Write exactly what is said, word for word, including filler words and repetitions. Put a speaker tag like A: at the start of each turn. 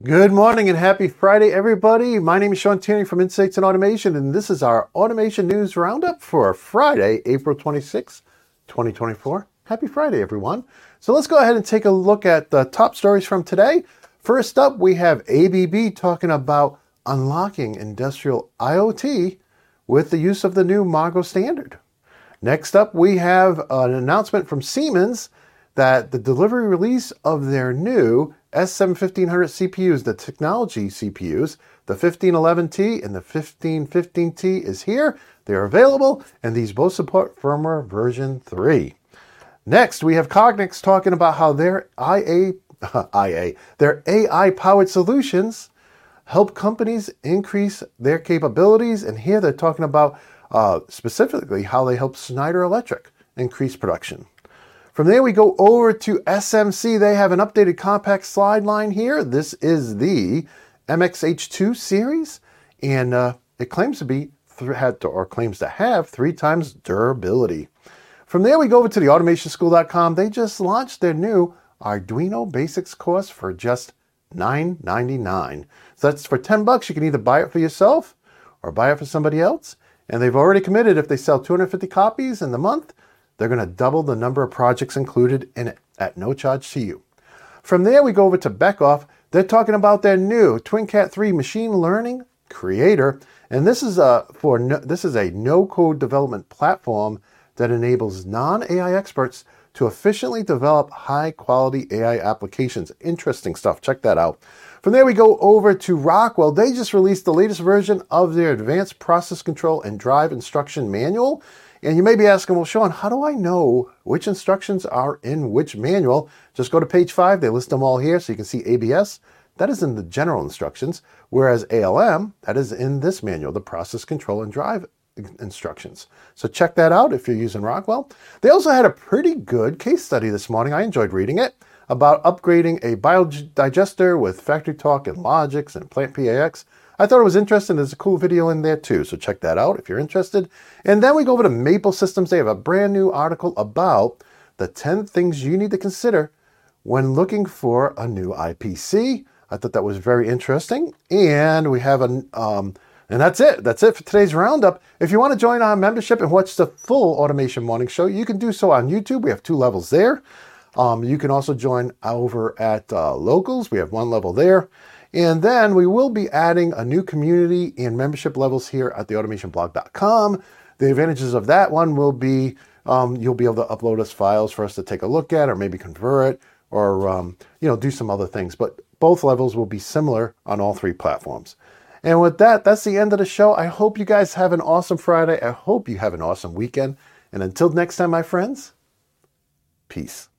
A: Good morning and happy Friday, everybody. My name is Sean Tierney from Insights in Automation, and this is our Automation News Roundup for Friday, April twenty-sixth, twenty twenty-four. Happy Friday, everyone. So let's go ahead and take a look at the top stories from today. First up, we have A B B talking about unlocking industrial I O T with the use of the new Margo standard. Next up, we have an announcement from Siemens that the delivery release of their new S seven fifteen hundred C P Us, the technology C P Us, the fifteen eleven T and the fifteen fifteen T is here. They're available, and these both support firmware version three. Next, we have Cognex talking about how their I A, I A, their A I-powered solutions help companies increase their capabilities, and here they're talking about uh, specifically how they help Schneider Electric increase production. From there, we go over to S M C. They have an updated compact slide line here. This is the M X H two series, and uh, it claims to be th- had to, or claims to have three times durability. From there, we go over to the automation school dot com. They just launched their new Arduino Basics course for just nine ninety-nine. So that's for ten bucks. You can either buy it for yourself or buy it for somebody else. And they've already committed, if they sell two hundred fifty copies in the month, they're going to double the number of projects included in it at no charge to you. From there, we go over to Beckhoff. They're talking about their new TwinCat three machine learning creator, and this is a for no, this is a no-code development platform that enables non-A I experts to efficiently develop high-quality A I applications. Interesting stuff. Check that out. From there, we go over to Rockwell. They just released the latest version of their Advanced Process Control and Drive Instruction Manual. And you may be asking, well, Sean, how do I know which instructions are in which manual? Just go to page five. They list them all here, so you can see A B S. That is in the general instructions, whereas A L M, that is in this manual, the Process Control and Drive instructions. So check that out if you're using Rockwell. They also had a pretty good case study this morning. I enjoyed reading it about upgrading a biodigester with FactoryTalk and Logix and PlantPAx. I thought it was interesting. There's a cool video in there too, so check that out if you're interested. And then we go over to Maple Systems. They have a brand new article about the ten things you need to consider when looking for a new I P C. I thought that was very interesting. And we have an, um, and that's it. That's it for today's roundup. If you want to join our membership and watch the full Automation Morning Show, you can do so on YouTube. We have two levels there. Um, you can also join over at uh, Locals. We have one level there. And then we will be adding a new community and membership levels here at the automation blog dot com. The advantages of that one will be um, you'll be able to upload us files for us to take a look at, or maybe convert or um, you know do some other things. But both levels will be similar on all three platforms. And with that, that's the end of the show. I hope you guys have an awesome Friday. I hope you have an awesome weekend. And until next time, my friends, peace.